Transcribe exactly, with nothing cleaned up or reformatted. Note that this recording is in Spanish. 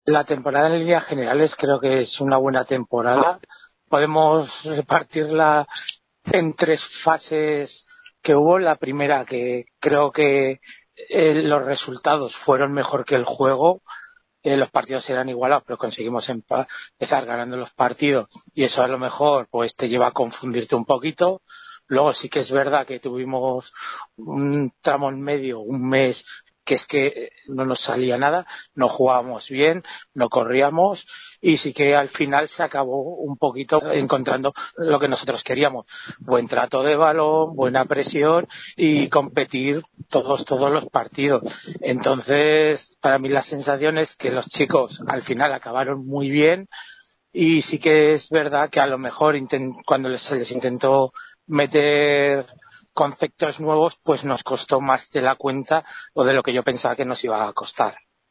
La temporada en líneas generales creo que es una buena temporada. Podemos repartirla en tres fases que hubo. La primera, que creo que eh, los resultados fueron mejor que el juego. Eh, los partidos eran igualados, pero conseguimos empa- empezar ganando los partidos y eso a lo mejor pues te lleva a confundirte un poquito. Luego sí que es verdad que tuvimos un tramo en medio, un mes, que es que no nos salía nada, no jugábamos bien, no corríamos y sí que al final se acabó un poquito encontrando lo que nosotros queríamos: buen trato de balón, buena presión y competir todos todos los partidos. Entonces, para mí la sensación es que los chicos al final acabaron muy bien y sí que es verdad que a lo mejor intent- cuando les- se les intentó meter conceptos nuevos, pues nos costó más de la cuenta o de lo que yo pensaba que nos iba a costar.